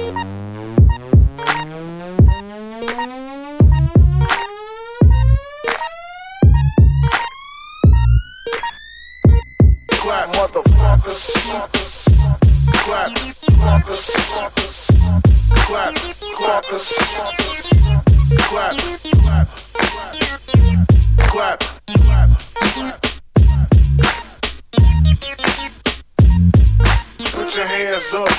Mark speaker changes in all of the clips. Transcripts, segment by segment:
Speaker 1: Clap, motherfuckers. Clap, fuckers. Clap, clappers. Clap, clap, clap, clap. Put your hands up.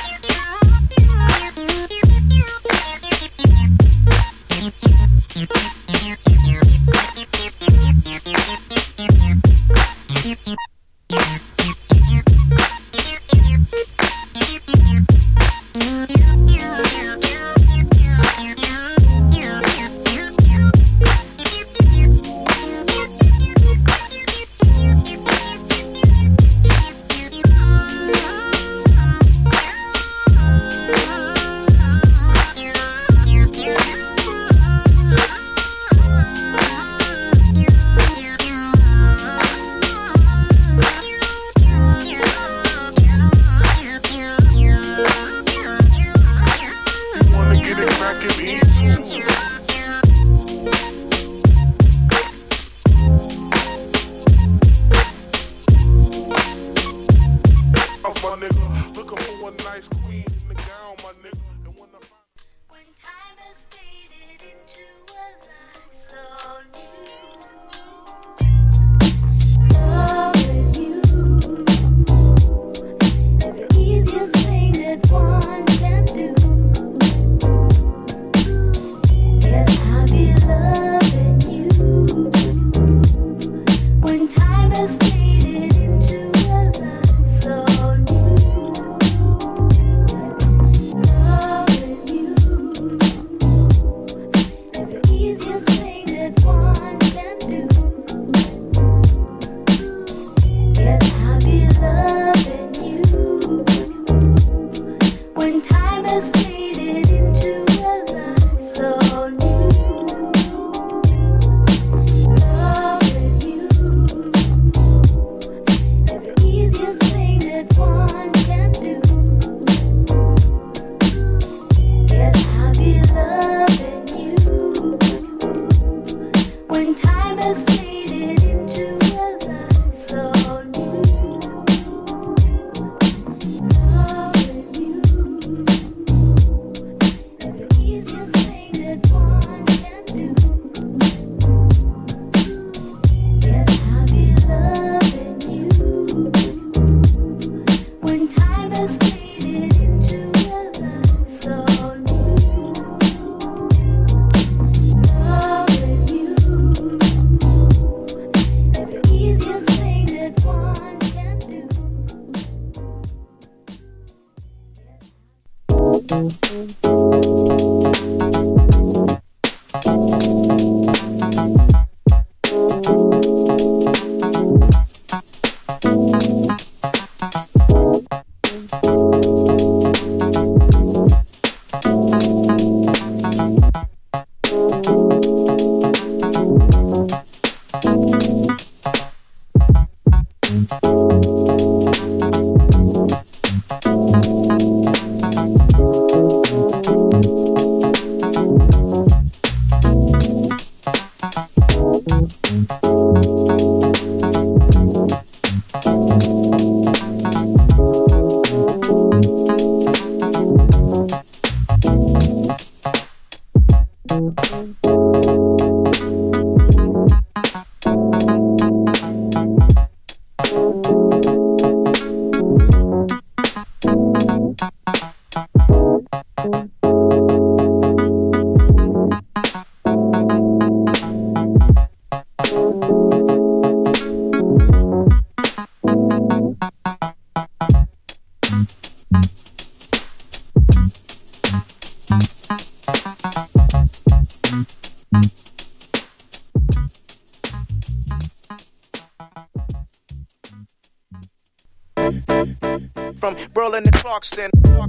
Speaker 2: From Berlin to Clarkston.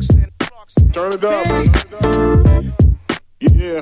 Speaker 1: Turn it up. Yeah.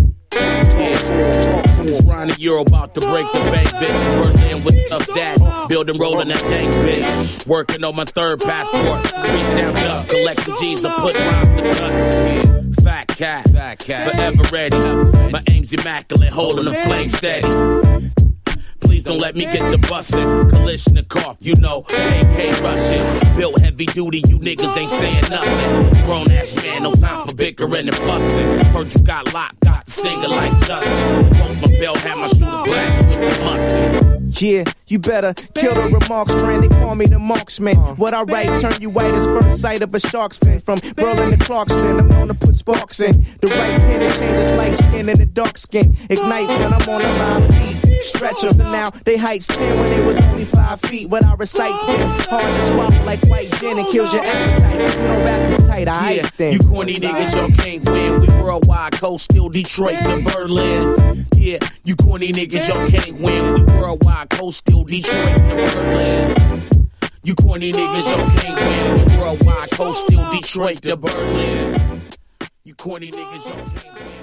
Speaker 3: This Ronnie, you're about to break the bank, bitch. Berlin, what's up, that? building, rolling that dank bitch. Working on my third passport. Reach down up, collecting G's, I put rhymes to cuts. Yeah. Fat cat, forever ready. My aim's immaculate, holding the flame steady. Please don't let me get the bussin'. Kalishnikov, you know, AK Russian. Built heavy duty, you niggas ain't saying nothing. Grown ass man, no time for bickering and bussin'. Heard you got locked, got the singer like Justin. Post my belt, have my shooters blast with the mustard.
Speaker 2: Yeah, you better kill the remarks, friend. They call me the marksman. What I write turn you white as first sight of a shark's fin. From Berlin to Clarkston, I'm known to put sparks in. The right pen and changes light skin and the dark skin. Ignite when I'm on the live beat. Stretch them, and now they heights 10 when they was only 5 feet. What I recite's been hard to swallow like white gin and kills your appetite. You don't rap this tight, I then.
Speaker 3: You corny niggas, y'all can't win. We worldwide, coast still Detroit to Berlin. Yeah, you corny niggas, y'all can't win. We worldwide, coast still Detroit to Berlin. You corny niggas, y'all can't win. We worldwide, coast still Detroit to Berlin. You corny niggas, y'all can't win.